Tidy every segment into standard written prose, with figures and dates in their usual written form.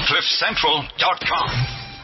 CliffCentral.com.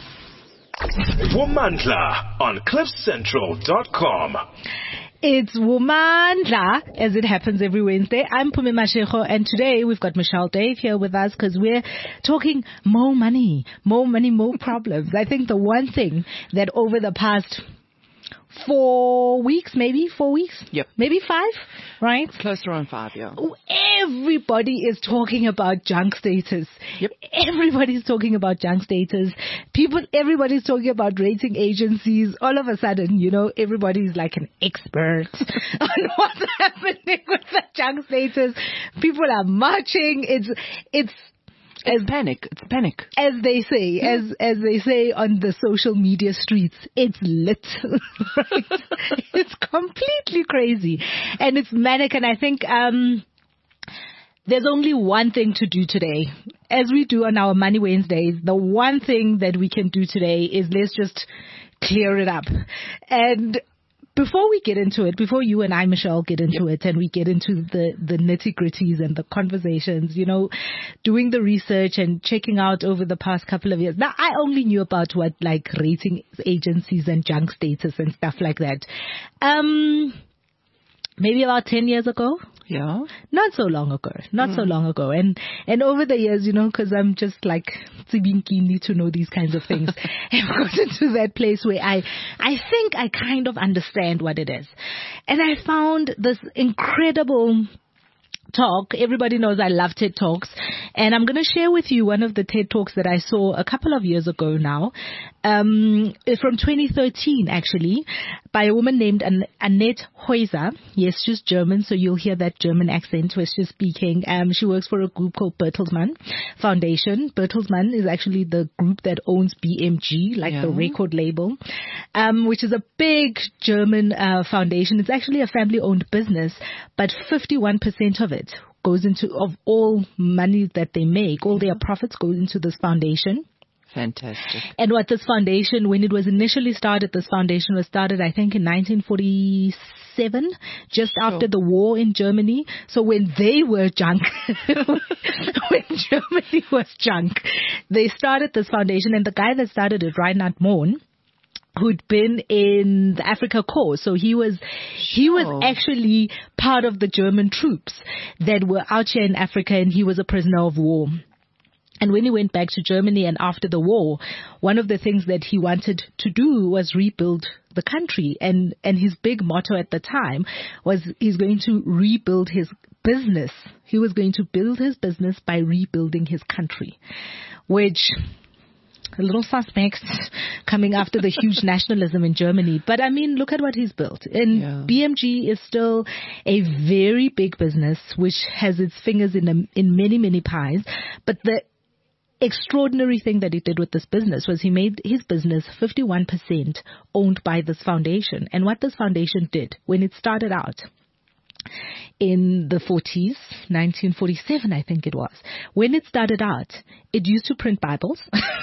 Womandla on CliffCentral.com. It's Womandla, as it happens every Wednesday. I'm Pumi Mashego, and today we've got Michelle Dave here with us because we're talking more money, more problems. I think the one thing that over the past 4 weeks, maybe 4 weeks? Yep. Maybe 5, right? Close to around 5, yeah. Everybody is talking about junk status. Yep. Everybody's talking about junk status. Everybody's talking about rating agencies. All of a sudden, everybody's like an expert on what's happening with the junk status. People are marching. It's panic. It's panic. As they say, as they say on the social media streets, it's lit. Right? It's completely crazy. And it's manic. And I think there's only one thing to do today. As we do on our Money Wednesdays, the one thing that we can do today is let's just clear it up. And before we get into it, before you and I, Michelle, get into it and we get into the nitty-gritties and the conversations, doing the research and checking out over the past couple of years. Now, I only knew about what like rating agencies and junk status and stuff like that. Maybe about 10 years ago. Yeah. Not so long ago. And over the years, because I'm just like need to know these kinds of things. I've gotten to that place where I think I kind of understand what it is. And I found this incredible talk. Everybody knows I love TED Talks. And I'm going to share with you one of the TED Talks that I saw a couple of years ago now. It's from 2013, actually, by a woman named Annette Heuser. Yes, she's German, so you'll hear that German accent where she's speaking. She works for a group called Bertelsmann Foundation. Bertelsmann is actually the group that owns BMG, like the record label, which is a big German foundation. It's actually a family-owned business, but 51% of it goes of all money that they make, all their profits go into this foundation. Fantastic. And what this foundation, when it was initially started, this foundation was started, I think, in 1947, just after the war in Germany. So when they were junk, when Germany was junk, they started this foundation. And the guy that started it, Reinhard Mohn, who'd been in the Afrika Korps. So he was actually part of the German troops that were out here in Africa, and he was a prisoner of war. And when he went back to Germany and after the war, one of the things that he wanted to do was rebuild the country. And his big motto at the time was he's going to rebuild his business. He was going to build his business by rebuilding his country, which a little suspect coming after the huge nationalism in Germany. But I mean, look at what he's built. And BMG is still a very big business, which has its fingers in many, many pies. But the extraordinary thing that he did with this business was he made his business 51% owned by this foundation. And what this foundation did when it started out in the 40s, 1947, I think it was, when it started out, it used to print Bibles.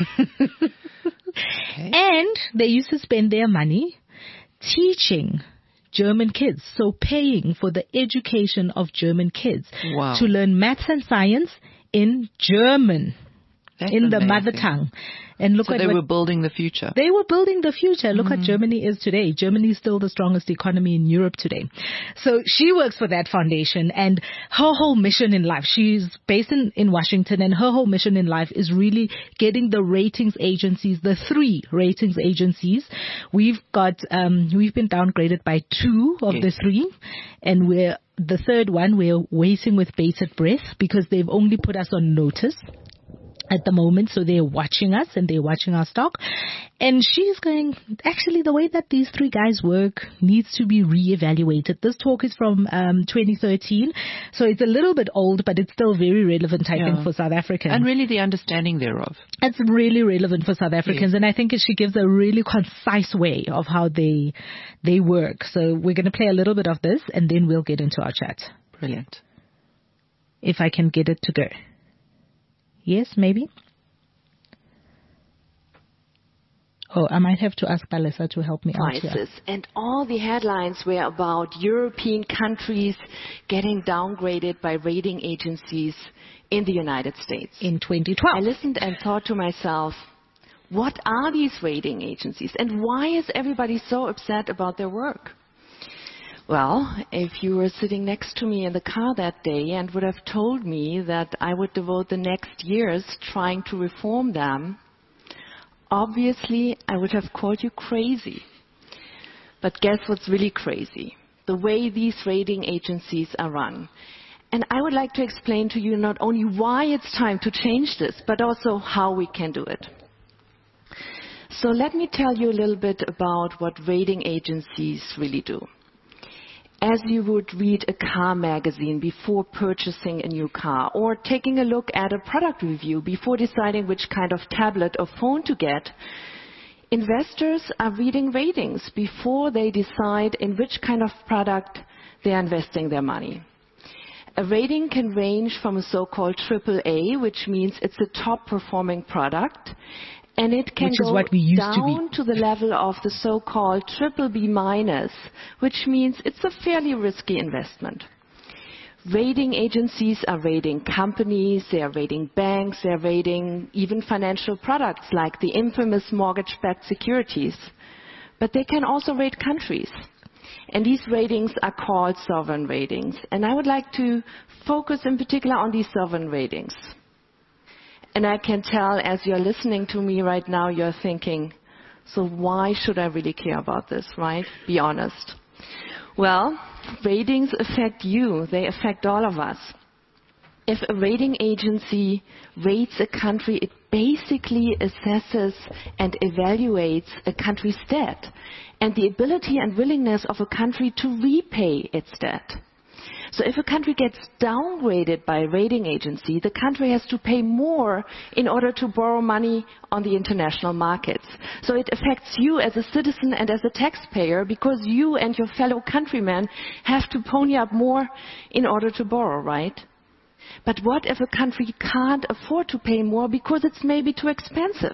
And they used to spend their money teaching German kids, so paying for the education of German kids to learn maths and science in German. That's in the amazing. mother tongue. And look so at they were building the future. They were building the future. Look what Germany is today. Germany is still the strongest economy in Europe today. So she works for that foundation, and her whole mission in life, she's based in Washington, and her whole mission in life is really getting the ratings agencies, the 3 ratings agencies. We've been downgraded by 2 of the 3, and the third one, we're waiting with bated breath because they've only put us on notice at the moment. So they're watching us and they're watching our stock. And she's going, actually, the way that these 3 guys work needs to be reevaluated. This talk is from 2013. So it's a little bit old, but it's still very relevant, I think, for South Africans. And really the understanding thereof. It's really relevant for South Africans. Yes. And I think she gives a really concise way of how they work. So we're going to play a little bit of this and then we'll get into our chat. Brilliant. If I can get it to go. Yes, maybe. Oh, I might have to ask Palesa to help me out here. Crisis. And all the headlines were about European countries getting downgraded by rating agencies in the United States. In 2012. I listened and thought to myself, what are these rating agencies and why is everybody so upset about their work? Well, if you were sitting next to me in the car that day and would have told me that I would devote the next years trying to reform them, obviously I would have called you crazy. But guess what's really crazy? The way these rating agencies are run. And I would like to explain to you not only why it's time to change this, but also how we can do it. So let me tell you a little bit about what rating agencies really do. As you would read a car magazine before purchasing a new car, or taking a look at a product review before deciding which kind of tablet or phone to get, investors are reading ratings before they decide in which kind of product they are investing their money. A rating can range from a so-called AAA, which means it's a top-performing product, and it can go down to the level of the so-called BBB-, which means it's a fairly risky investment. Rating agencies are rating companies, they are rating banks, they are rating even financial products like the infamous mortgage-backed securities. But they can also rate countries. And these ratings are called sovereign ratings. And I would like to focus in particular on these sovereign ratings. And I can tell as you're listening to me right now, you're thinking, so why should I really care about this, right? Be honest. Well, ratings affect you. They affect all of us. If a rating agency rates a country, it basically assesses and evaluates a country's debt and the ability and willingness of a country to repay its debt. So if a country gets downgraded by a rating agency, the country has to pay more in order to borrow money on the international markets. So it affects you as a citizen and as a taxpayer because you and your fellow countrymen have to pony up more in order to borrow, right? But what if a country can't afford to pay more because it's maybe too expensive?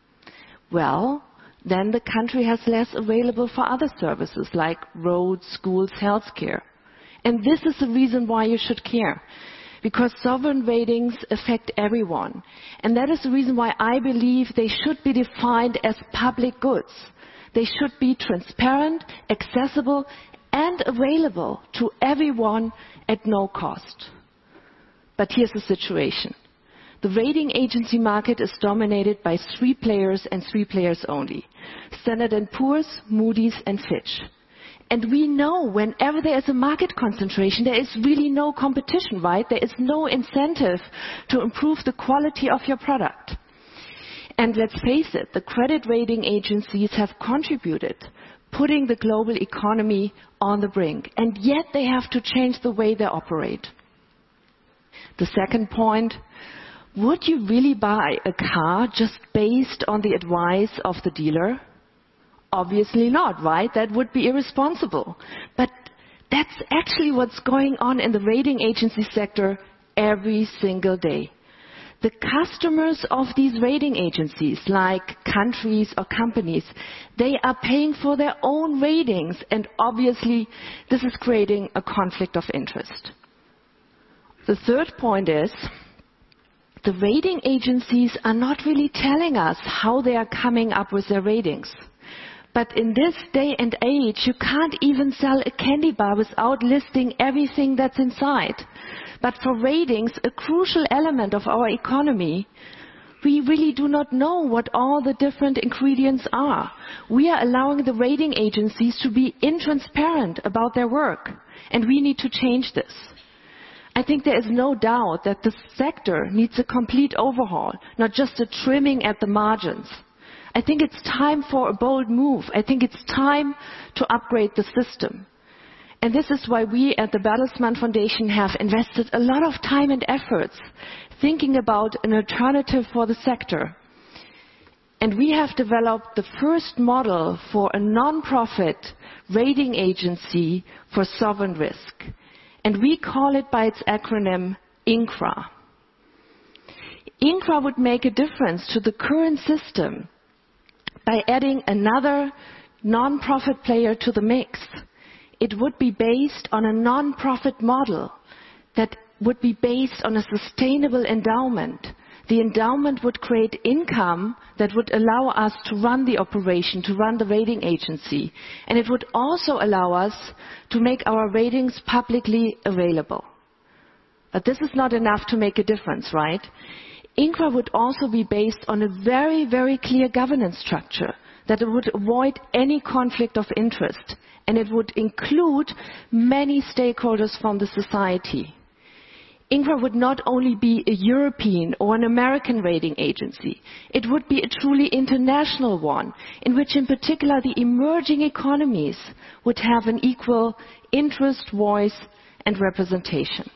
Well, then the country has less available for other services like roads, schools, healthcare. And this is the reason why you should care. Because sovereign ratings affect everyone. And that is the reason why I believe they should be defined as public goods. They should be transparent, accessible, and available to everyone at no cost. But here's the situation. The rating agency market is dominated by 3 players and 3 players only. Standard & Poor's, Moody's, and Fitch. And we know whenever there is a market concentration, there is really no competition, right? There is no incentive to improve the quality of your product. And let's face it, the credit rating agencies have contributed, putting the global economy on the brink. And yet they have to change the way they operate. The second point, would you really buy a car just based on the advice of the dealer? Obviously not, right? That would be irresponsible. But that's actually what's going on in the rating agency sector every single day. The customers of these rating agencies, like countries or companies, they are paying for their own ratings, and obviously this is creating a conflict of interest. The third point is, the rating agencies are not really telling us how they are coming up with their ratings. But in this day and age, you can't even sell a candy bar without listing everything that's inside. But for ratings, a crucial element of our economy, we really do not know what all the different ingredients are. We are allowing the rating agencies to be intransparent about their work, and we need to change this. I think there is no doubt that the sector needs a complete overhaul, not just a trimming at the margins. I think it's time for a bold move. I think it's time to upgrade the system. And this is why we at the Bertelsmann Foundation have invested a lot of time and efforts thinking about an alternative for the sector. And we have developed the first model for a non-profit rating agency for sovereign risk. And we call it by its acronym INCRA. INCRA would make a difference to the current system by adding another non-profit player to the mix. It would be based on a non-profit model that would be based on a sustainable endowment. The endowment would create income that would allow us to run the operation, to run the rating agency. And it would also allow us to make our ratings publicly available. But this is not enough to make a difference, right? INCRA would also be based on a very, very clear governance structure that would avoid any conflict of interest. And it would include many stakeholders from the society. INCRA would not only be a European or an American rating agency, it would be a truly international one, in which in particular the emerging economies would have an equal interest, voice and representation.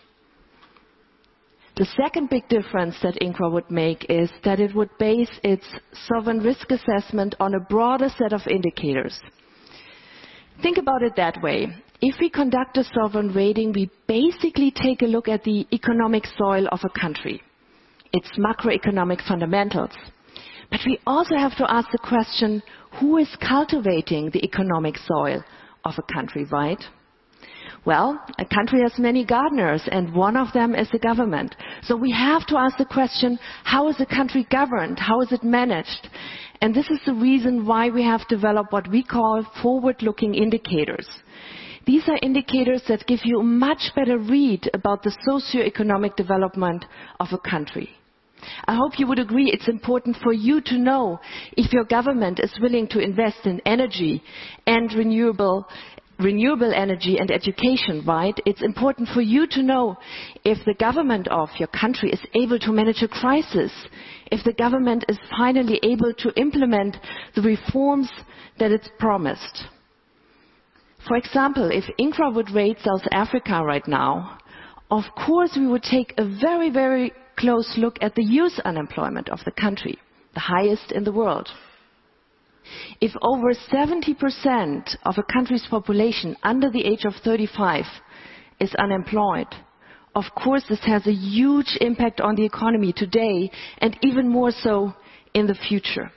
The second big difference that INCRA would make is that it would base its sovereign risk assessment on a broader set of indicators. Think about it that way. If we conduct a sovereign rating, we basically take a look at the economic soil of a country, its macroeconomic fundamentals. But we also have to ask the question, who is cultivating the economic soil of a country, right? Well, a country has many gardeners, and one of them is the government. So we have to ask the question, how is the country governed? How is it managed? And this is the reason why we have developed what we call forward-looking indicators. These are indicators that give you a much better read about the socio-economic development of a country. I hope you would agree it's important for you to know if your government is willing to invest in energy and renewable energy and education, right? It's important for you to know if the government of your country is able to manage a crisis, if the government is finally able to implement the reforms that it's promised. For example, if INCRA would rate South Africa right now, of course we would take a very, very close look at the youth unemployment of the country, the highest in the world. If over 70% of a country's population under the age of 35 is unemployed, of course this has a huge impact on the economy today and even more so in the future.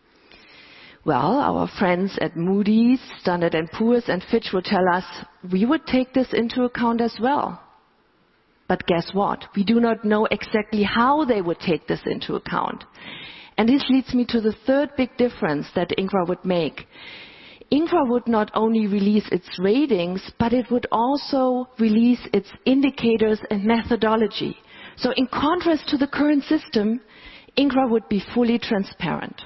Well, our friends at Moody's, Standard & Poor's and Fitch would tell us we would take this into account as well. But guess what? We do not know exactly how they would take this into account. And this leads me to the third big difference that INCRA would make. INCRA would not only release its ratings, but it would also release its indicators and methodology. So in contrast to the current system, INCRA would be fully transparent.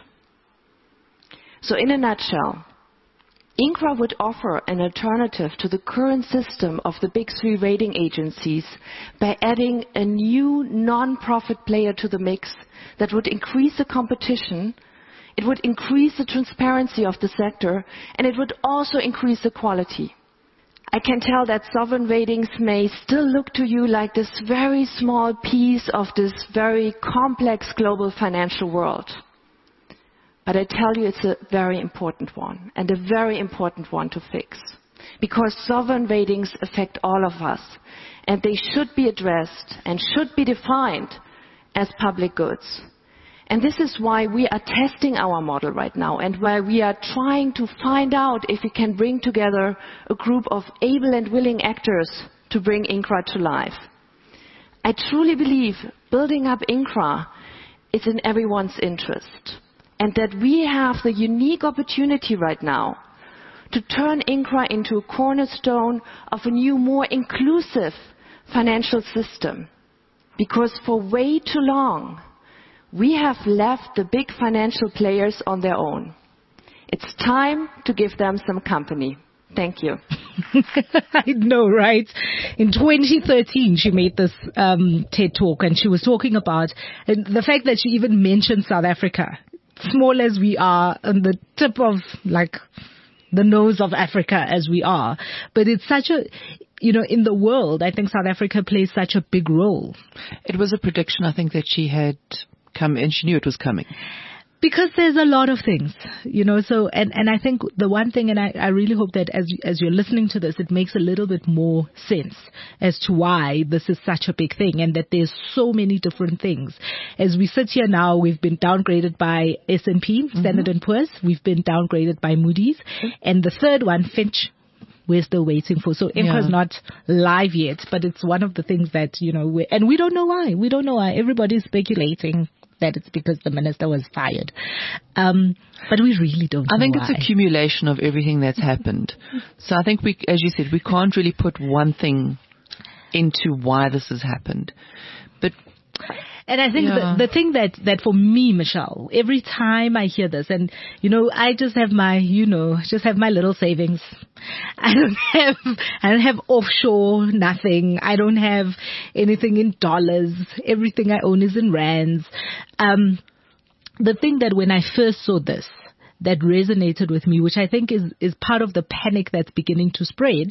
So in a nutshell, INCRA would offer an alternative to the current system of the big three rating agencies by adding a new non-profit player to the mix that would increase the competition, it would increase the transparency of the sector, and it would also increase the quality. I can tell that sovereign ratings may still look to you like this very small piece of this very complex global financial world. But I tell you it's a very important one, and a very important one to fix. Because sovereign ratings affect all of us, and they should be addressed and should be defined as public goods. And this is why we are testing our model right now, and why we are trying to find out if we can bring together a group of able and willing actors to bring INCRA to life. I truly believe building up INCRA is in everyone's interest. And that we have the unique opportunity right now to turn INCRA into a cornerstone of a new, more inclusive financial system. Because for way too long, we have left the big financial players on their own. It's time to give them some company. Thank you. I know, right? In 2013, she made this TED Talk, and she was talking about the fact that she even mentioned South Africa. Small as we are, on the tip of like the nose of Africa as we are. But it's such a, in the world, I think South Africa plays such a big role. It was a prediction, I think, that she had come and she knew it was coming. Because there's a lot of things, so, and I think the one thing, and I really hope that as you're listening to this, it makes a little bit more sense as to why this is such a big thing and that there's so many different things. As we sit here now, we've been downgraded by S&P, Standard & Poor's. We've been downgraded by Moody's. And the third one, Fitch, we're still waiting for. So IMCA's not live yet, but it's one of the things that, and we don't know why. We don't know why. Everybody's speculating that it's because the minister was fired. But we really don't know. I think why. it's accumulation of everything that's happened. So I think as you said, we can't really put one thing into why this has happened. But and I think the thing that for me, Michelle, every time I hear this, and I just have my, my little savings. I don't have offshore, nothing. I don't have anything in dollars. Everything I own is in rands. The thing that when I first saw this, that resonated with me, which I think is part of the panic that's beginning to spread,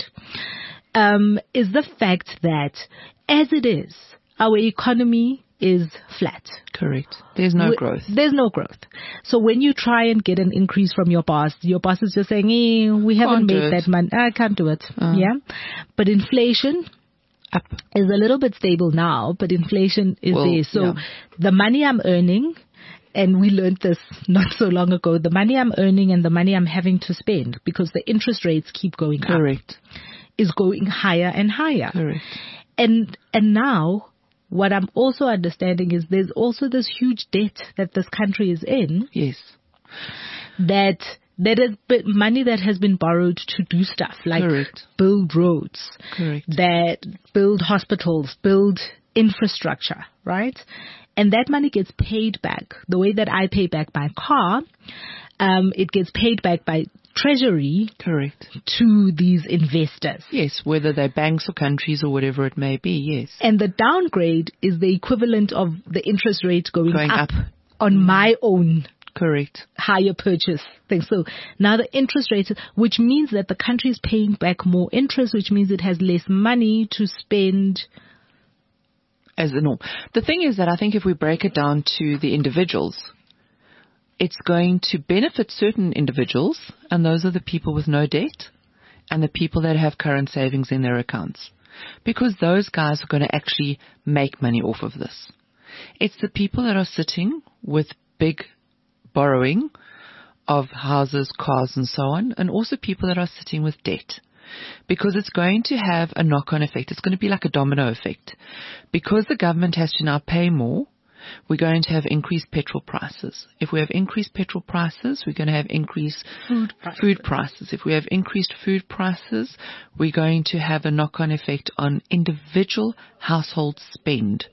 is the fact that as it is, our economy is flat. Correct. There's no growth. There's no growth. So when you try and get an increase from your boss is just saying, we haven't made that money. I can't do it. Yeah. But inflation up is a little bit stable now, but inflation is there. So the money I'm earning, and we learned this not so long ago, the money I'm earning and the money I'm having to spend, because the interest rates keep going up, is going higher and higher. Correct. And now, what I'm also understanding is there's also this huge debt that this country is in. Yes. That is money that has been borrowed to do stuff like build roads, that build hospitals, build infrastructure, right? And that money gets paid back. The way that I pay back my car, it gets paid back by Treasury to these investors. Yes, whether they're banks or countries or whatever it may be, yes. And the downgrade is the equivalent of the interest rate going up on my own higher purchase thing. So now the interest rate, which means that the country is paying back more interest, which means it has less money to spend. As the norm. The thing is that I think if we break it down to the individuals, it's going to benefit certain individuals, and those are the people with no debt and the people that have current savings in their accounts, because those guys are going to actually make money off of this. It's the people that are sitting with big borrowing of houses, cars, and so on, and also people that are sitting with debt, because it's going to have a knock-on effect. It's going to be like a domino effect. Because the government has to now pay more, we're going to have increased petrol prices. If we have increased petrol prices, we're going to have increased food prices. If we have increased food prices, we're going to have a knock-on effect on individual household spend.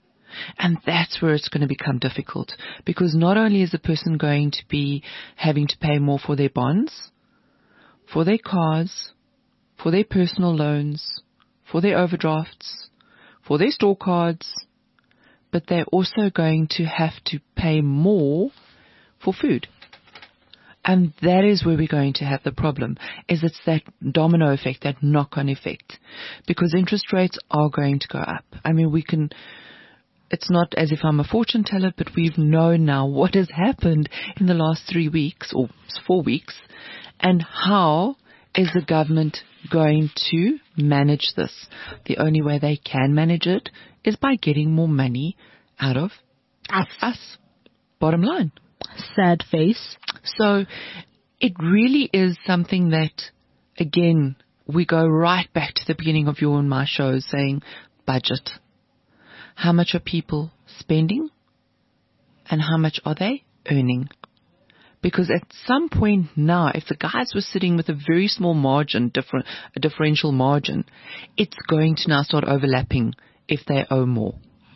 And that's where it's going to become difficult, because not only is the person going to be having to pay more for their bonds, for their cars, for their personal loans, for their overdrafts, for their store cards, but they're also going to have to pay more for food. And that is where we're going to have the problem, is it's that domino effect, that knock-on effect, because interest rates are going to go up. I mean, it's not as if I'm a fortune teller, but we've known now what has happened in the last 3 weeks or 4 weeks, and how is the government going to manage this? The only way they can manage it is by getting more money out of us. Bottom line. Sad face. So it really is something that, again, we go right back to the beginning of your and my show saying budget. How much are people spending and how much are they earning? Because at some point now, if the guys were sitting with a very small margin, a differential margin, it's going to now start overlapping if they owe more.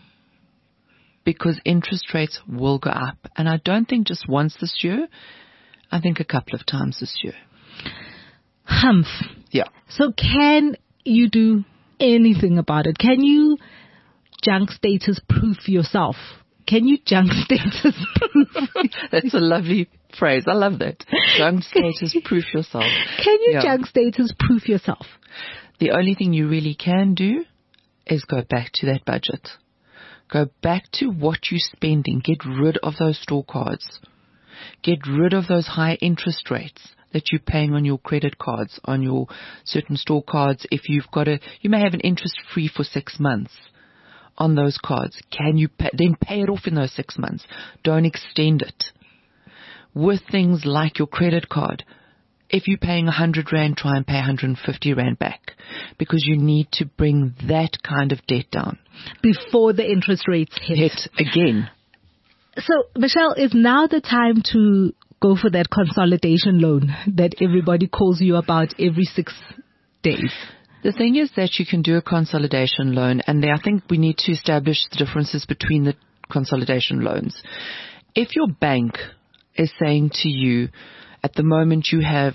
Because interest rates will go up. And I don't think just once this year, I think a couple of times this year. Humph. Yeah. So can you do anything about it? Can you junk status proof yourself? Can you junk status proof? That's a lovely phrase. I love that. Junk status proof yourself. Can you junk status proof yourself? The only thing you really can do is go back to that budget. Go back to what you're spending. Get rid of those store cards. Get rid of those high interest rates that you're paying on your credit cards, on your certain store cards. If you may have an interest free for 6 months on those cards. Can you then pay it off in those 6 months? Don't extend it. With things like your credit card, if you're paying 100 Rand, try and pay 150 Rand back, because you need to bring that kind of debt down before the interest rates hit again. So, Michelle, is now the time to go for that consolidation loan that everybody calls you about every 6 days? The thing is that you can do a consolidation loan, and I think we need to establish the differences between the consolidation loans. If your bank is saying to you, at the moment you have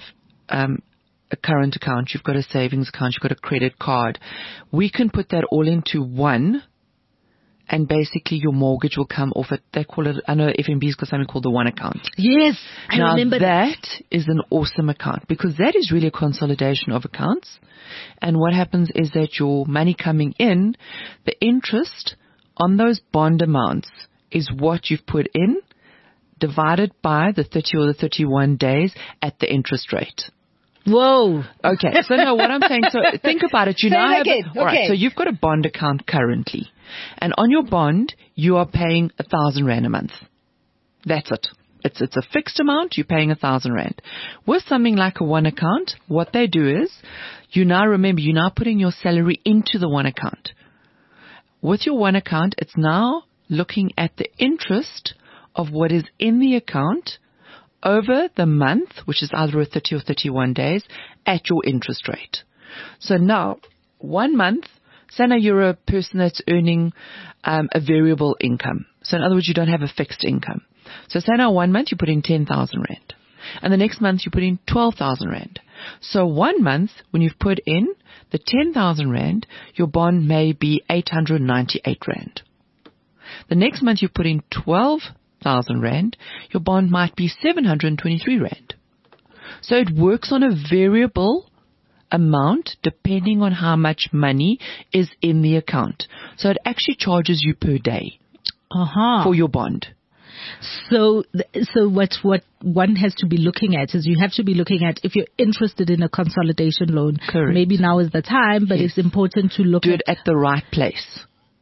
a current account, you've got a savings account, you've got a credit card, we can put that all into one, and basically your mortgage will come off it. They call it, I know FNB's got something called the one account. Yes, I remember that is an awesome account, because that is really a consolidation of accounts. And what happens is that your money coming in, the interest on those bond amounts is what you've put in, divided by the 30 or the 31 days at the interest rate. Whoa. Okay. So now what I'm saying, so think about it. You Say now it have, again. all right, so you've got a bond account currently, and on your bond, you are paying 1,000 Rand a month. That's it. It's a fixed amount. You're paying 1,000 Rand. With something like a one account, what they do is, you're now putting your salary into the one account. With your one account, it's now looking at the interest of what is in the account over the month, which is either a 30 or 31 days, at your interest rate. So now, 1 month, say now you're a person that's earning a variable income. So in other words, you don't have a fixed income. So say now 1 month you put in 10,000 Rand. And the next month you put in 12,000 Rand. So 1 month, when you've put in the 10,000 Rand, your bond may be 898 Rand. The next month you put in 12,000 Rand, your bond might be 723 Rand. So it works on a variable amount depending on how much money is in the account. So it actually charges you per day for your bond. So what one has to be looking at is you have to be looking at, if you're interested in a consolidation loan, correct, maybe now is the time, but it's important to look do it at the right place.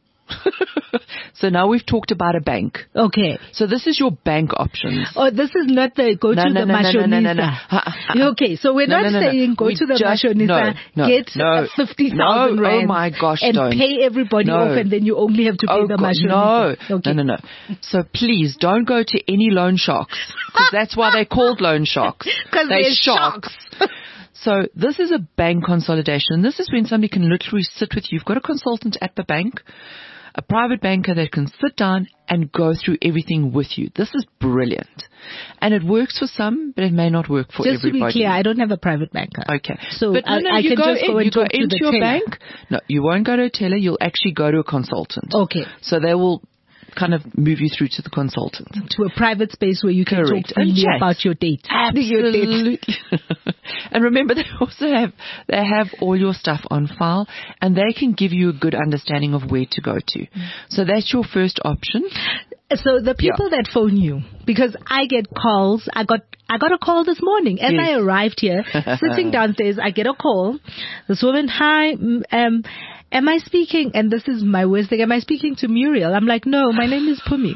So now we've talked about a bank. Okay. So this is your bank options. Oh, this is not the go to the mashonisa. Okay, so we're not saying go to the mashonisa, get 50,000 Rand oh my gosh, and pay everybody off, and then you only have to pay the mashonisa. No. Okay. No. So please don't go to any loan sharks, because that's why they're called loan sharks. Because they're sharks. So this is a bank consolidation. This is when somebody can literally sit with you. You've got a consultant at the bank, a private banker that can sit down and go through everything with you. This is brilliant. And it works for some, but it may not work for everybody. Just to be clear, I don't have a private banker. Okay. So I can just go and talk to the teller. Bank. No, you won't go to a teller. You'll actually go to a consultant. Okay. So they will kind of move you through to the consultant. To a private space where you can talk freely about your date. Absolutely. And remember, they also have all your stuff on file, and they can give you a good understanding of where to go to. So that's your first option. So the people that phone you, because I get calls, I got a call this morning as I arrived here, sitting downstairs, I get a call. This woman, hi, am I speaking, and this is my worst thing, am I speaking to Muriel? I'm like, no, my name is Pumi.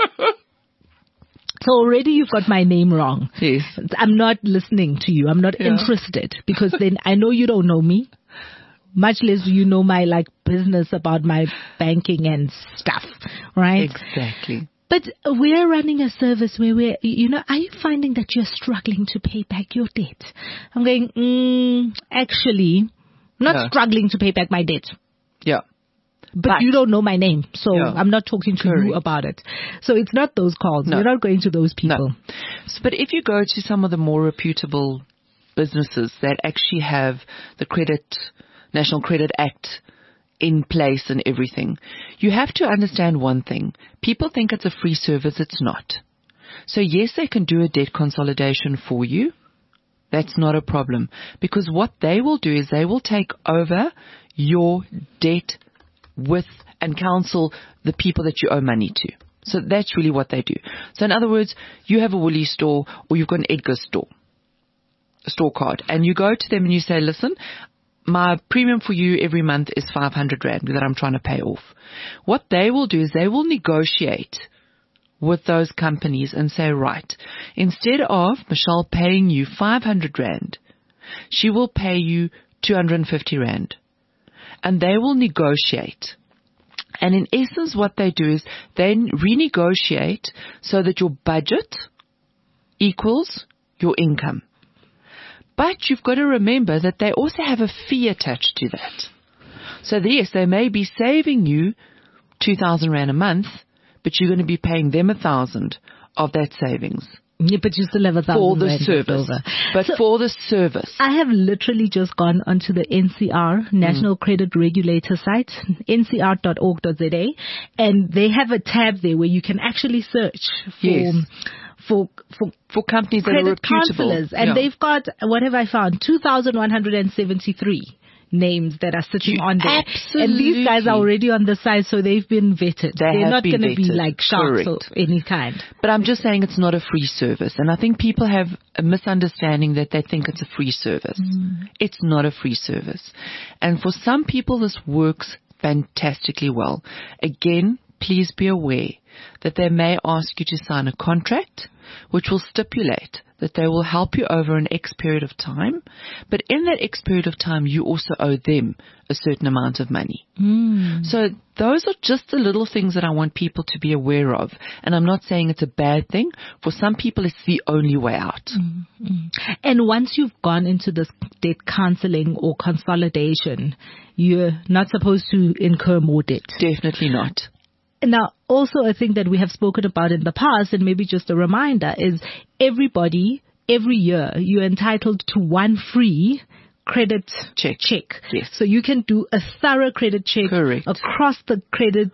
So already you've got my name wrong. Yes. I'm not listening to you. I'm not interested, because then I know you don't know me. Much less you know my business about my banking and stuff, right? Exactly. But we're running a service where are you finding that you're struggling to pay back your debt? I'm going, actually, not struggling to pay back my debt. Yeah. But you don't know my name, so I'm not talking to you about it. So it's not those calls. We're not going to those people. No. But if you go to some of the more reputable businesses that actually have the National Credit Act in place and everything, you have to understand one thing. People think it's a free service. It's not. So yes, they can do a debt consolidation for you. That's not a problem, because what they will do is they will take over your debt with and counsel the people that you owe money to. So that's really what they do. So in other words, you have a Woolies store or you've got an Edgar's store card, and you go to them and you say, listen, my premium for you every month is 500 Rand that I'm trying to pay off. What they will do is they will negotiate with those companies and say, right, instead of Michelle paying you 500 Rand, she will pay you 250 Rand. And they will negotiate. And in essence, what they do is they renegotiate so that your budget equals your income. But you've got to remember that they also have a fee attached to that. So yes, they may be saving you 2,000 Rand a month, but you're going to be paying them 1,000 of that savings. Yeah, but you still have 1,000 for the Rand service. But so for the service. I have literally just gone onto the NCR, National Credit Regulator site, ncr.org.za, and they have a tab there where you can actually search for companies that are credit reputable. counselors. And they've got, what have I found, 2,173 names that are sitting on there. Absolutely. And these guys are already on the site, so they've been vetted. They're not going to be like sharks of any kind. But I'm just saying it's not a free service. And I think people have a misunderstanding that they think it's a free service. It's not a free service. And for some people, this works fantastically well. Again, please be aware that they may ask you to sign a contract which will stipulate that they will help you over an X period of time, but in that X period of time, you also owe them a certain amount of money. So those are just the little things that I want people to be aware of. And I'm not saying it's a bad thing. For some people, it's the only way out. And once you've gone into this debt counseling or consolidation, you're not supposed to incur more debt. Definitely not. Now, also a thing that we have spoken about in the past, and maybe just a reminder, is everybody, every year, you're entitled to one free credit check. Yes. So you can do a thorough credit check across the credit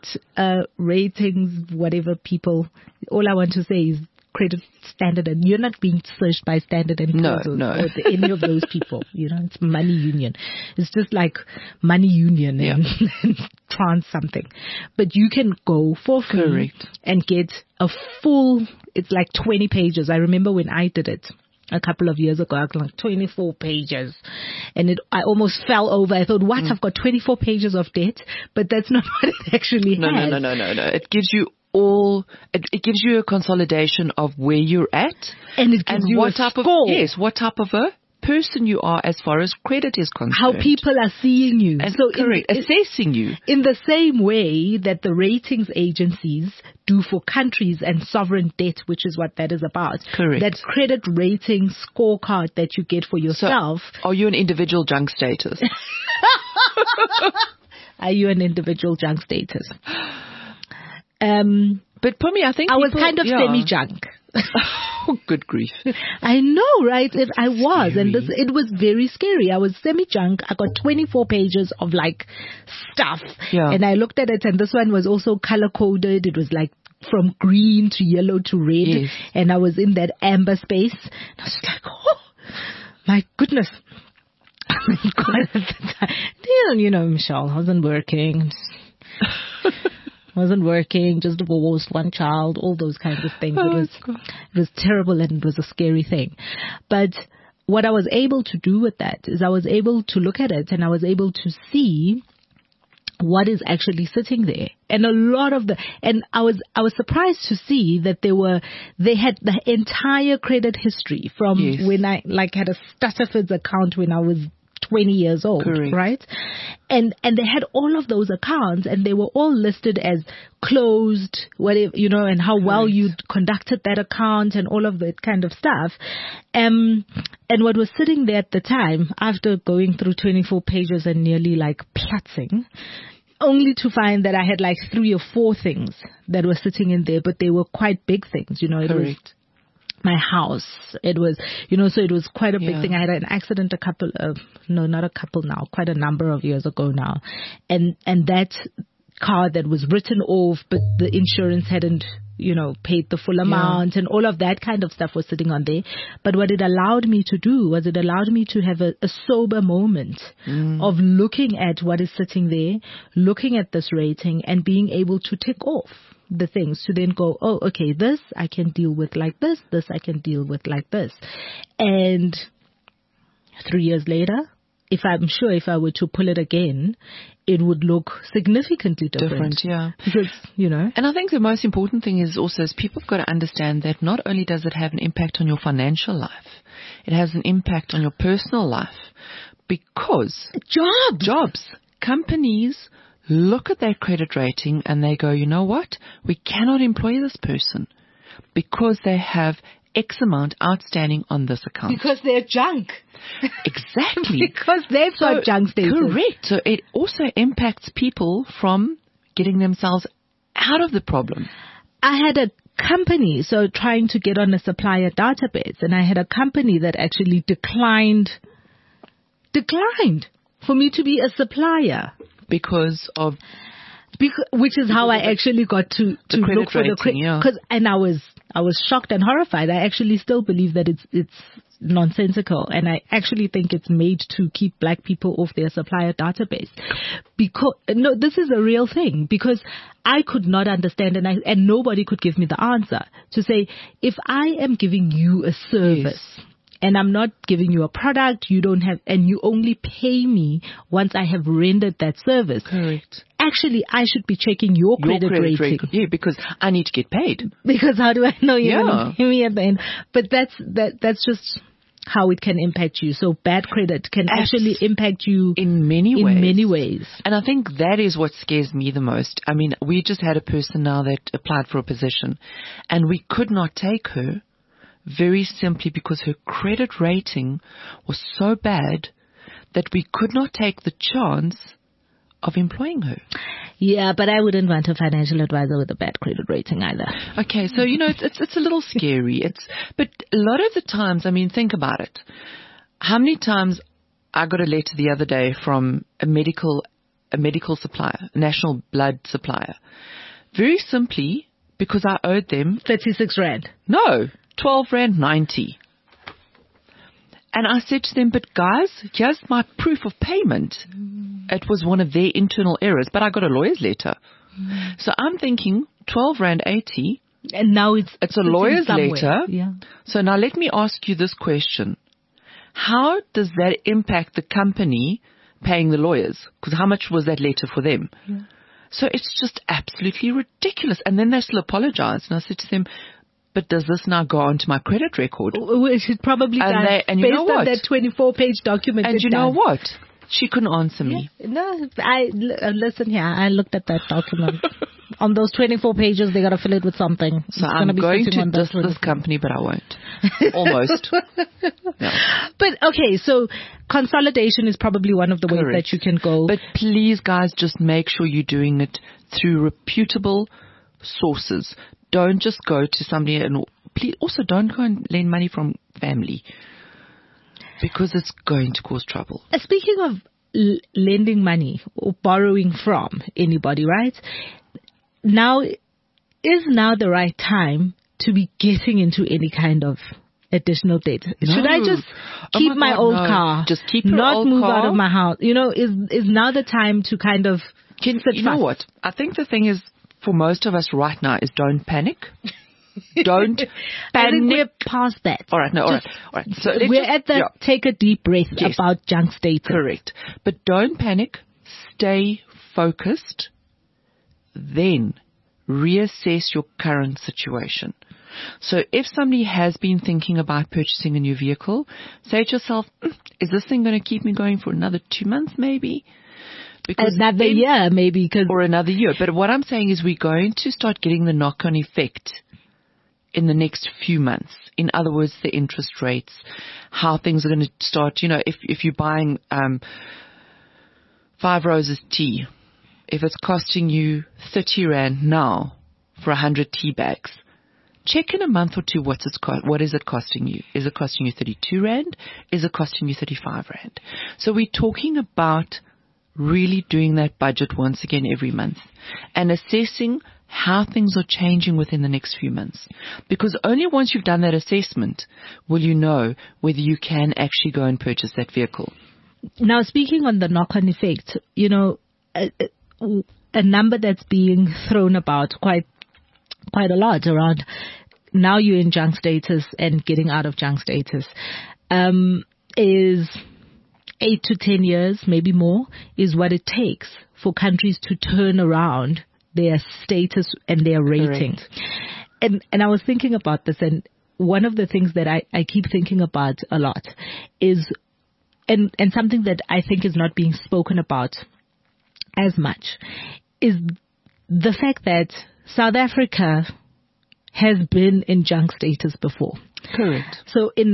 ratings, whatever people, all I want to say is credit standard, and you're not being searched by Standard and Poor's or any of those people. You know, it's Money Union. It's just like Money Union and Trans something. But you can go for free and get a full, it's like 20 pages. I remember when I did it a couple of years ago, I got like 24 pages. And I almost fell over. I thought, what? I've got 24 pages of debt? But that's not what it actually has. No. It gives you it gives you a consolidation of where you're at. And it gives you what a type score. What type of a person you are as far as credit is concerned. How people are seeing you. And assessing you. In the same way that the ratings agencies do for countries and sovereign debt, which is what that is about. Correct. That credit rating scorecard that you get for yourself. So, are you an individual junk status? Are you an individual junk status? But for me, I think I was kind of semi-junk. Oh, good grief. I know, right? I was. And it was very scary. I was semi-junk. I got 24 pages of like stuff. Yeah. And I looked at it, and this one was also color-coded. It was like from green to yellow to red. Yes. And I was in that amber space. And I was like, oh, my goodness. You know, Michelle, wasn't working. Just divorced, one child, all those kinds of things. It was terrible, and it was a scary thing. But what I was able to do with that is I was able to look at it, and I was able to see what is actually sitting there. And I was surprised to see that they had the entire credit history from when I had a Stutterford's account when I was 20 years old, right? And they had all of those accounts, and they were all listed as closed, whatever, you know, and how well you'd conducted that account and all of that kind of stuff. And what was sitting there at the time, after going through 24 pages and nearly like platzing, only to find that I had like 3 or 4 things that were sitting in there, but they were quite big things, you know. It was my house. It was, you know, so it was quite a big thing. I had an accident quite a number of years ago now. And that car that was written off, but the insurance hadn't, you know, paid the full amount, and all of that kind of stuff was sitting on there. But what it allowed me to do was it allowed me to have a sober moment of looking at what is sitting there, looking at this rating, and being able to tick off the things to then go, oh, okay, this I can deal with like this I can deal with like this. And 3 years later, if I were to pull it again, it would look significantly different. Yeah. Because, And I think the most important thing is also is people have got to understand that not only does it have an impact on your financial life, it has an impact on your personal life. Because jobs, companies look at their credit rating and they go, you know what? We cannot employ this person because they have X amount outstanding on this account. Because they're junk. Exactly. Because they've got junk status. Correct. So it also impacts people from getting themselves out of the problem. I had a company, so trying to get on a supplier database, and I had a company that actually declined for me to be a supplier. Because of... which is how I actually got to look for the credit. Yeah. And I was shocked and horrified. I actually still believe that it's nonsensical, and I actually think it's made to keep black people off their supplier database. Because this is a real thing, because I could not understand, and nobody could give me the answer to say, if I am giving you a service. Yes. And I'm not giving you a product, and you only pay me once I have rendered that service. Correct. Actually, I should be checking your credit rating. Yeah, because I need to get paid. Because how do I know you're going to pay me at the end? But that's just how it can impact you. So bad credit can actually impact you in many ways. And I think that is what scares me the most. I mean, we just had a person now that applied for a position, and we could not take her. Very simply because her credit rating was so bad that we could not take the chance of employing her. Yeah, but I wouldn't want a financial advisor with a bad credit rating either. Okay, so it's a little scary. But a lot of the times, I mean, think about it. How many times I got a letter the other day from a medical supplier, a national blood supplier, very simply because I owed them 36 Rand. No. 12 Rand 90. And I said to them, but guys, here's my proof of payment. It was one of their internal errors, but I got a lawyer's letter. So I'm thinking 12 Rand 80. And now it's a lawyer's letter. Yeah. So now let me ask you this question. How does that impact the company paying the lawyers? Because how much was that letter for them? Yeah. So it's just absolutely ridiculous. And then they still apologize. And I said to them, but does this now go onto my credit record? It should probably and based on that 24-page document. And you know what? She couldn't answer me. Yeah. No, listen here. I looked at that document. On those 24 pages, they got to fill it with something. So I'm going to diss this company, but I won't. Almost. Yeah. But okay, so consolidation is probably one of the ways that you can go. But please, guys, just make sure you're doing it through reputable sources. Don't just go to somebody, and please also don't go and lend money from family, because it's going to cause trouble. Speaking of lending money or borrowing from anybody, right? Is now the right time to be getting into any kind of additional debt? No. Should I just keep my old car? Just keep your not old move car. out of my house? Is now the time to kind of you know what? I think the thing is, for most of us right now, is don't panic. Don't panic. I think we're past that. All right. So we're at the take a deep breath about junk status. Correct. But don't panic. Stay focused. Then reassess your current situation. So if somebody has been thinking about purchasing a new vehicle, say to yourself, is this thing going to keep me going for another 2 months maybe? Because another year maybe. Or another year. But what I'm saying is we're going to start getting the knock-on effect in the next few months. In other words, the interest rates, how things are going to start. If you're buying 5 Roses tea, if it's costing you 30 Rand now for 100 tea bags, check in a month or two what is it costing you. Is it costing you 32 Rand? Is it costing you 35 Rand? So we're talking about really doing that budget once again every month and assessing how things are changing within the next few months. Because only once you've done that assessment will you know whether you can actually go and purchase that vehicle. Now, speaking on the knock-on effect, a number that's being thrown about quite quite a lot around now you're in junk status and getting out of junk status, is 8 to 10 years, maybe more, is what it takes for countries to turn around their status and their rating. And I was thinking about this, and one of the things that I keep thinking about a lot is, and something that I think is not being spoken about as much, is the fact that South Africa has been in junk status before. Correct. So in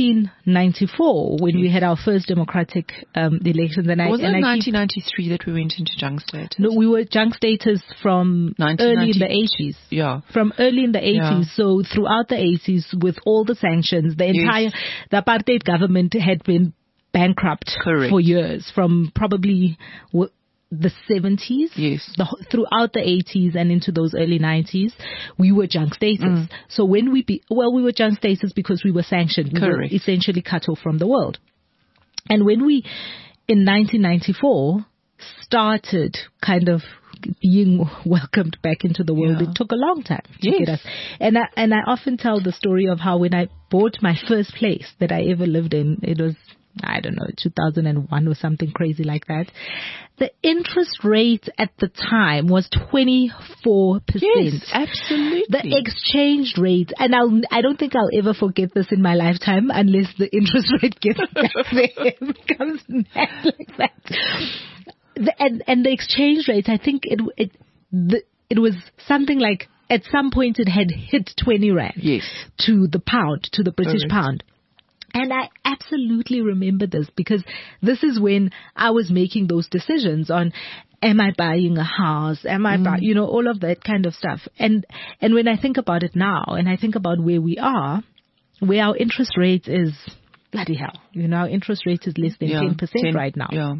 1994, when we had our first democratic elections, and was it 1993 that we went into junk status? No, we were junk status from early in the 80s. Yeah. From early in the 80s. Yeah. So throughout the 80s, with all the sanctions, the entire the apartheid government had been bankrupt for years, from probably the 70s, throughout the 80s and into those early 90s, we were junk status. So when we were junk status because we were sanctioned. We were essentially cut off from the world. And when we, in 1994, started kind of being welcomed back into the world, it took a long time to get us. And I often tell the story of how when I bought my first place that I ever lived in, it was, I don't know, 2001 or something crazy like that. The interest rate at the time was 24%. Yes, absolutely. The exchange rate, and I don't think I'll ever forget this in my lifetime unless the interest rate gets back there. It becomes mad like that. And the exchange rate, I think it was something like, at some point it had hit 20 rand to the pound, to the British pound. And I absolutely remember this because this is when I was making those decisions on, am I buying a house? Am I buying, all of that kind of stuff. And when I think about it now, and I think about where we are, where our interest rate is, bloody hell, our interest rate is less than 10% right now. Yeah.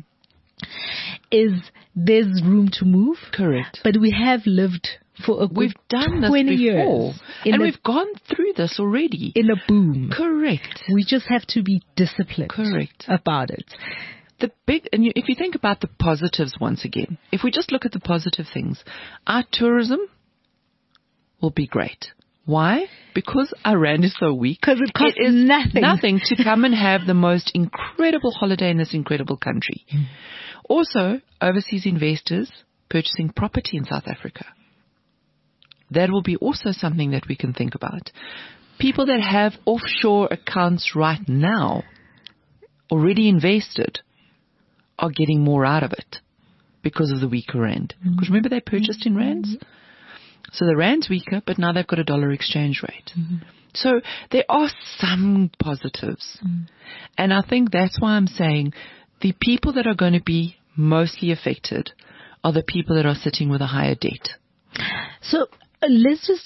There's room to move. Correct. But we have lived for we've done this 20 before. Years. And we've gone through this already. In a boom. Correct. We just have to be disciplined. About it. If you think about the positives once again, if we just look at the positive things, our tourism will be great. Why? Because our rand is so weak. Because it costs nothing to come and have the most incredible holiday in this incredible country. Also, overseas investors purchasing property in South Africa. That will be also something that we can think about. People that have offshore accounts right now, already invested, are getting more out of it because of the weaker rand. Because remember, they purchased in rands? So the rand's weaker, but now they've got a dollar exchange rate. So there are some positives. And I think that's why I'm saying the people that are going to be mostly affected are the people that are sitting with a higher debt. So let's just,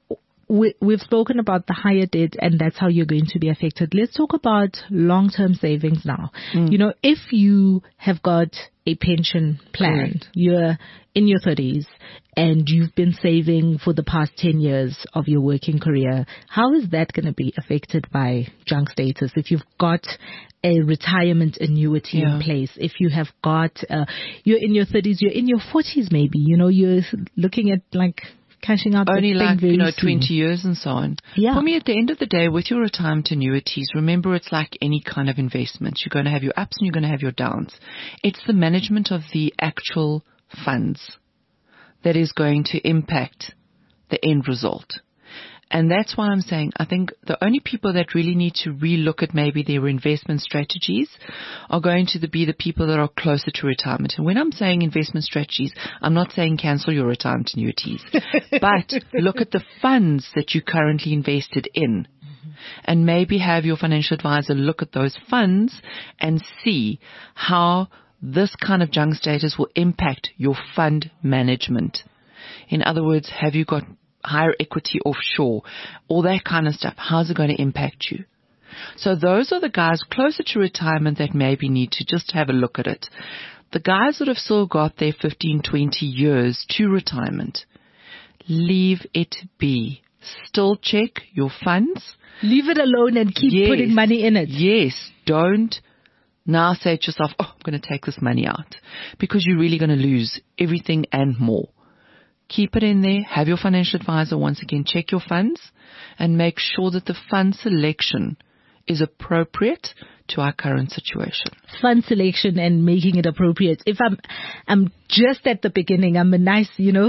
we've spoken about the higher debt and that's how you're going to be affected. Let's talk about long-term savings now. If you have got a pension plan, you're in your 30s and you've been saving for the past 10 years of your working career, how is that going to be affected by junk status? If you've got a retirement annuity in place, if you have got, you're in your 30s, you're in your 40s maybe, you're looking at like cashing out only like, 20 soon. years and so on. Yeah. For me, at the end of the day, with your retirement annuities, remember it's like any kind of investment. You're going to have your ups and you're going to have your downs. It's the management of the actual funds that is going to impact the end result. And that's why I'm saying I think the only people that really need to relook at maybe their investment strategies are going to be the people that are closer to retirement. And when I'm saying investment strategies, I'm not saying cancel your retirement annuities, but look at the funds that you currently invested in. And maybe have your financial advisor look at those funds and see how this kind of junk status will impact your fund management. In other words, have you got higher equity offshore, all that kind of stuff? How's it going to impact you? So those are the guys closer to retirement that maybe need to just have a look at it. The guys that have still got their 15, 20 years to retirement, leave it be. Still check your funds. Leave it alone and keep putting money in it. Yes. Don't now say to yourself, I'm going to take this money out, because you're really going to lose everything and more. keep it in there, have your financial advisor once again check your funds and make sure that the fund selection is appropriate to our current situation. Fund selection and making it appropriate. If I'm just at the beginning, I'm a nice,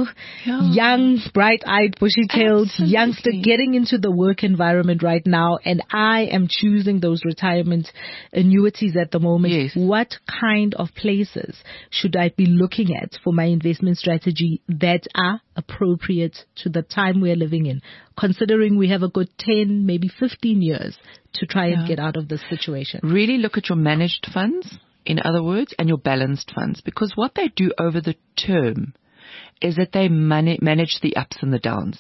young, bright-eyed, bushy-tailed youngster getting into the work environment right now, and I am choosing those retirement annuities at the moment. Yes. What kind of places should I be looking at for my investment strategy that are appropriate to the time we're living in, considering we have a good 10, maybe 15 years to try and get out of this situation? Really look at your managed funds, in other words, and your balanced funds, because what they do over the term is that they manage the ups and the downs.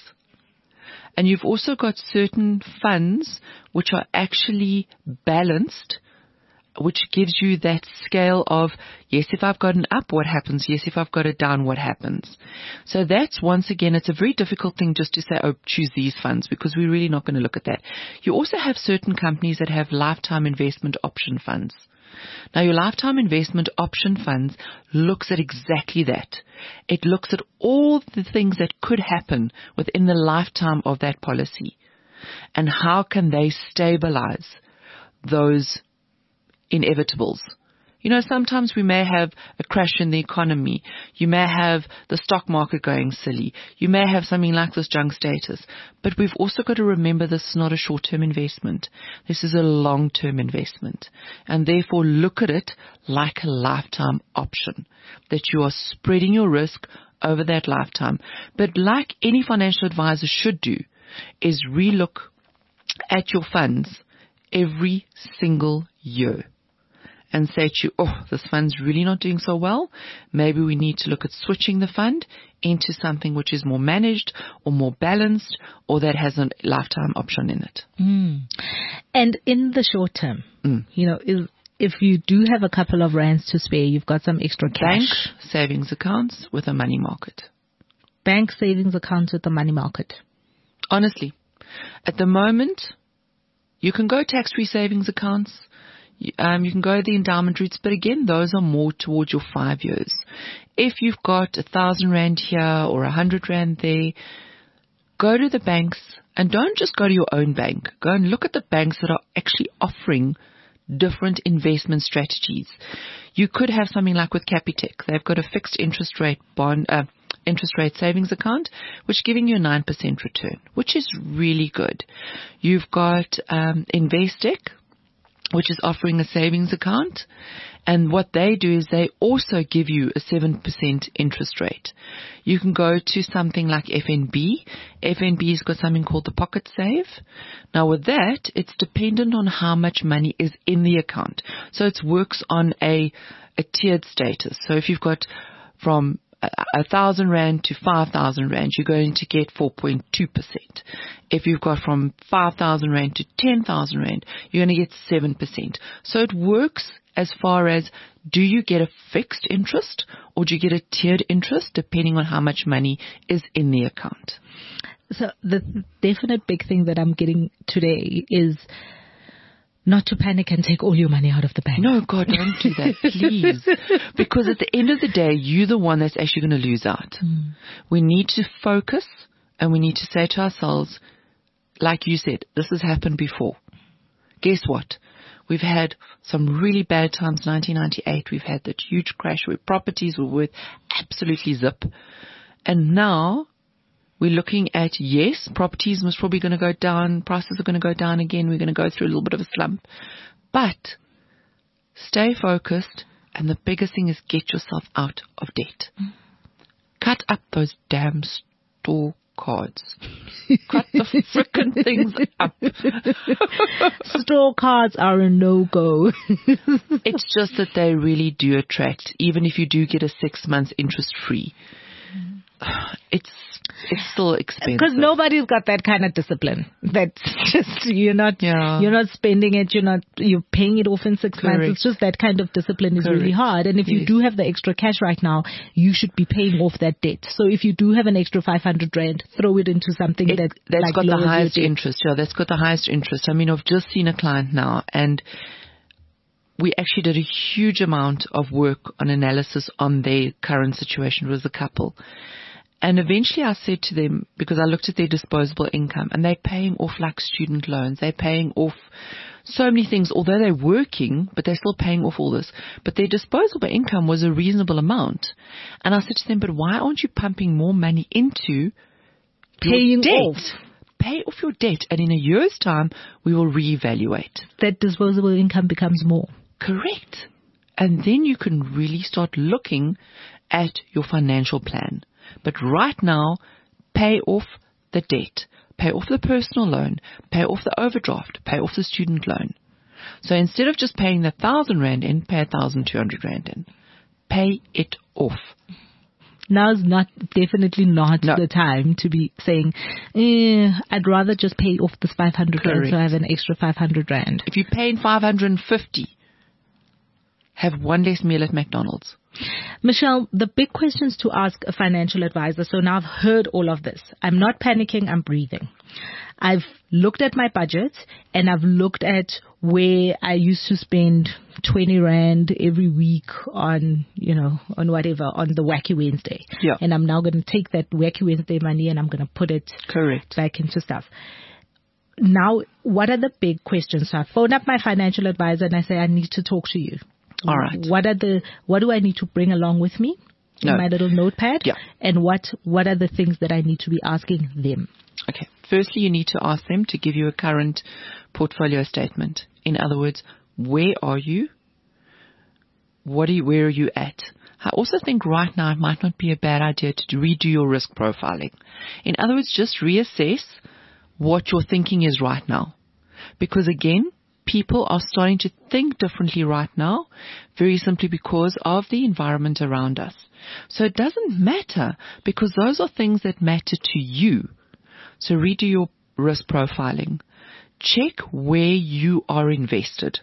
And you've also got certain funds which are actually balanced, which gives you that scale of, yes, if I've got an up, what happens? Yes, if I've got a down, what happens? So that's, once again, it's a very difficult thing just to say, oh, choose these funds, because we're really not going to look at that. You also have certain companies that have lifetime investment option funds. Now, your lifetime investment option funds looks at exactly that. It looks at all the things that could happen within the lifetime of that policy, and how can they stabilize those inevitables. Sometimes we may have a crash in the economy. You may have the stock market going silly. You may have something like this junk status. But we've also got to remember this is not a short-term investment. This is a long-term investment. And therefore look at it like a lifetime option, that you are spreading your risk over that lifetime. But like any financial advisor should do, is relook at your funds every single year and say to you, this fund's really not doing so well. Maybe we need to look at switching the fund into something which is more managed or more balanced, or that has a lifetime option in it. And in the short term, if you do have a couple of rands to spare, you've got some extra cash. Bank savings accounts with a money market. Bank savings accounts with a money market. Honestly, at the moment, you can go tax-free savings accounts. You can go the endowment routes, but again, those are more towards your 5 years. If you've got 1,000 rand here or 100 rand there, go to the banks, and don't just go to your own bank. Go and look at the banks that are actually offering different investment strategies. You could have something like with Capitec. They've got a fixed interest rate savings account, which is giving you a 9% return, which is really good. You've got Investec, which is offering a savings account. And what they do is they also give you a 7% interest rate. You can go to something like FNB. FNB's got something called the Pocket Save. Now with that, it's dependent on how much money is in the account. So it works on a tiered status. So if you've got from 1,000 rand to 5,000 rand, you're going to get 4.2%. If you've got from 5,000 rand to 10,000 rand, you're going to get 7%. So it works as far as, do you get a fixed interest or do you get a tiered interest depending on how much money is in the account? So the definite big thing that I'm getting today is not to panic and take all your money out of the bank. No, God, don't do that, please. Because at the end of the day, you're the one that's actually going to lose out. We need to focus, and we need to say to ourselves, like you said, this has happened before. Guess what? We've had some really bad times. 1998, we've had that huge crash where properties were worth absolutely zip. And now we're looking at, yes, properties was probably going to go down. Prices are going to go down again. We're going to go through a little bit of a slump. But stay focused. And the biggest thing is get yourself out of debt. Cut up those damn store cards. Cut the frickin' things up. Store cards are a no-go. It's just that they really do attract, even if you do get a 6 months interest free. It's still expensive. Because nobody's got that kind of discipline. That's just, you're not spending it, you're paying it off in 6 months. It's just that kind of discipline is really hard. And if you do have the extra cash right now, you should be paying off that debt. So if you do have an extra 500 rand, throw it into something that's got the highest interest. Yeah, that's got the highest interest. I mean, I've just seen a client now, and we actually did a huge amount of work on analysis on their current situation. It was a couple. And eventually I said to them, because I looked at their disposable income, and they're paying off like student loans. They're paying off so many things, although they're working, but they're still paying off all this. But their disposable income was a reasonable amount. And I said to them, but why aren't you pumping more money into Paying debt? off. Pay off your debt, and in a year's time, we will reevaluate. That disposable income becomes more. Correct. And then you can really start looking at your financial plan. But right now, pay off the debt. Pay off the personal loan. Pay off the overdraft. Pay off the student loan. So instead of just paying the 1,000 Rand in, pay 1,200 Rand in. Pay it off. Now's definitely not the time to be saying, I'd rather just pay off this 500 Rand so I have an extra 500 Rand. If you're paying 550, have one less meal at McDonald's. Michelle, the big questions to ask a financial advisor. So now I've heard all of this. I'm not panicking. I'm breathing. I've looked at my budget and I've looked at where I used to spend 20 Rand every week on, on whatever, on the Wacky Wednesday. Yeah. And I'm now going to take that Wacky Wednesday money and I'm going to put it back into stuff. Now, what are the big questions? So I phone up my financial advisor and I say, I need to talk to you. All right. What do I need to bring along with me in my little notepad? Yeah. And what are the things that I need to be asking them? Okay. Firstly, you need to ask them to give you a current portfolio statement. In other words, where are you? Where are you at? I also think right now it might not be a bad idea to redo your risk profiling. In other words, just reassess what your thinking is right now. Because again, people are starting to think differently right now, very simply because of the environment around us. So it doesn't matter, because those are things that matter to you. So redo your risk profiling. Check where you are invested.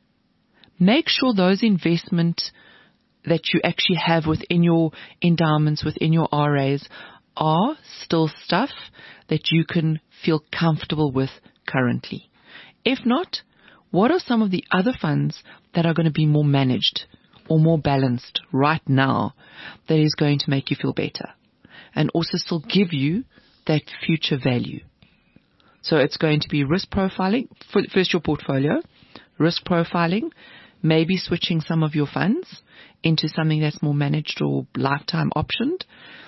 Make sure those investments that you actually have within your endowments, within your RAs, are still stuff that you can feel comfortable with currently. If not, what are some of the other funds that are going to be more managed or more balanced right now that is going to make you feel better and also still give you that future value? So it's going to be risk profiling, first your portfolio, risk profiling, maybe switching some of your funds into something that's more managed or lifetime optioned.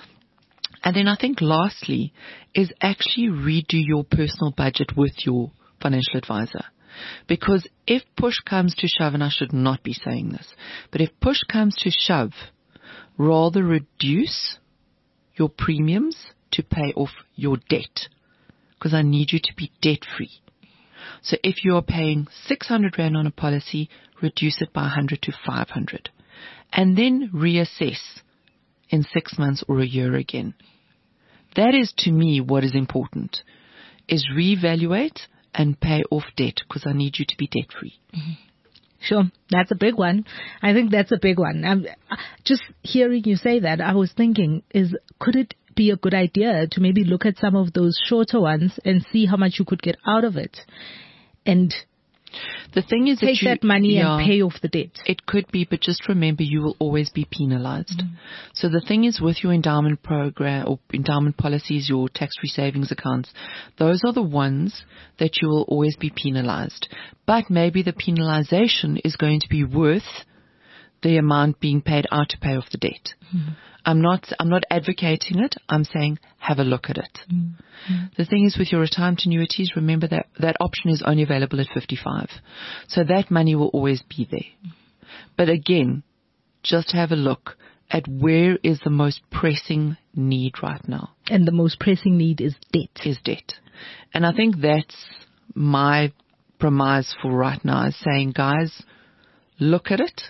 And then I think lastly is actually redo your personal budget with your financial advisor. Because if push comes to shove, and I should not be saying this, but if push comes to shove, rather reduce your premiums to pay off your debt. Because I need you to be debt-free. So if you are paying 600 Rand on a policy, reduce it by 100 to 500. And then reassess in 6 months or a year again. That is to me what is important, is reevaluate and pay off debt, because I need you to be debt-free. Mm-hmm. Sure. That's a big one. I think that's a big one. Just hearing you say that, I was thinking, could it be a good idea to maybe look at some of those shorter ones and see how much you could get out of it? And the thing is take that money and pay off the debt. It could be, but just remember you will always be penalized. So the thing is with your endowment program or endowment policies, your tax-free savings accounts, those are the ones that you will always be penalized. But maybe the penalization is going to be worth the amount being paid out to pay off the debt. I'm not advocating it. I'm saying have a look at it. The thing is with your retirement annuities, remember that option is only available at 55. So that money will always be there. But again, just have a look at where is the most pressing need right now. And the most pressing need is debt. And I think that's my premise for right now, is saying, guys, look at it,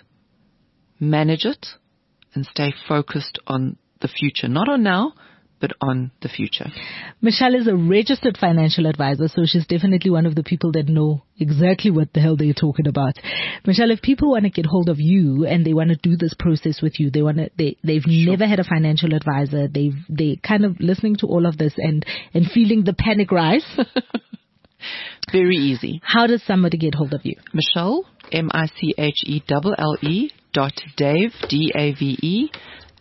manage it, and stay focused on the future. Not on now, but on the future. Michelle is a registered financial advisor, so she's definitely one of the people that know exactly what the hell they're talking about. Michelle, if people want to get hold of you and they want to do this process with you, they've never had a financial advisor, they kind of listening to all of this and feeling the panic rise. Very easy. How does somebody get hold of you? Michelle, Michelle, .Dave, Dave,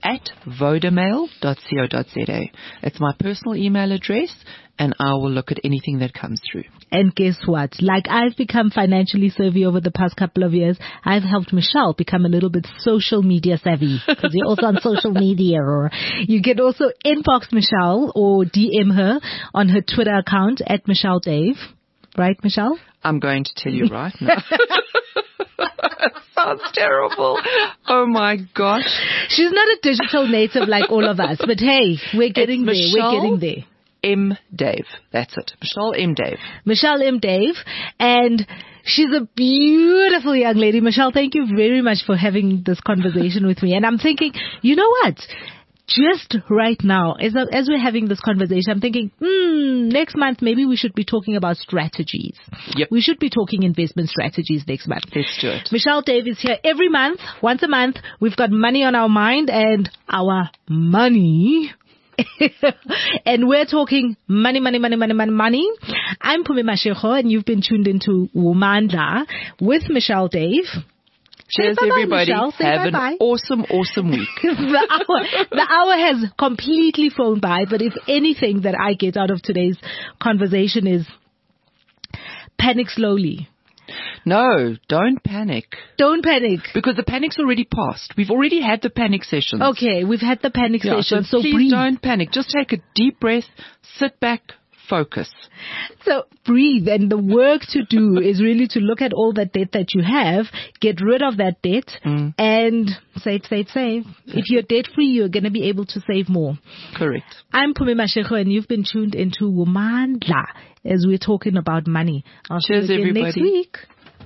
at vodamail.co.za. It's my personal email address, and I will look at anything that comes through. And guess what? Like I've become financially savvy over the past couple of years, I've helped Michelle become a little bit social media savvy, because you're also on social media. Or you can also inbox Michelle or DM her on her Twitter account at Michelle Dave. Right, Michelle? I'm going to tell you right now. Sounds terrible. Oh my gosh. She's not a digital native like all of us, but hey, we're getting there. We're getting there. M. Dave. That's it. Michelle M. Dave. Michelle M. Dave. And she's a beautiful young lady. Michelle, thank you very much for having this conversation with me. And I'm thinking, you know what? Just right now, as we're having this conversation, I'm thinking, next month maybe we should be talking about strategies. Yep. We should be talking investment strategies next month. Let's do it. Michelle Dave is here every month, once a month. We've got money on our mind and our money. And we're talking money. I'm Pumi Mashego, and you've been tuned into Womandla with Michelle Dave. Cheers, everybody. Have an awesome week. The hour has completely flown by, but if anything that I get out of today's conversation is panic slowly. No, don't panic. Don't panic. Because the panic's already passed. We've already had the panic sessions. Okay, we've had the panic session. So please breathe. Don't panic. Just take a deep breath, sit back, focus. So breathe, and the work to do is really to look at all that debt that you have, get rid of that debt, and save. If you're debt free, you're going to be able to save more. Correct. I'm Pumi Mashego, and you've been tuned into Womandla as we're talking about money. I'll Cheers, see you again everybody. Next week.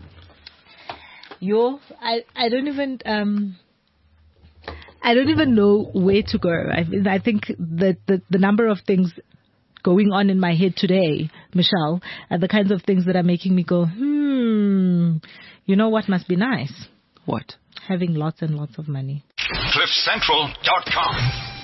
I don't even know where to go. I think that the number of things going on in my head today, Michelle, are the kinds of things that are making me go, you know what must be nice? What? Having lots and lots of money. CliffCentral.com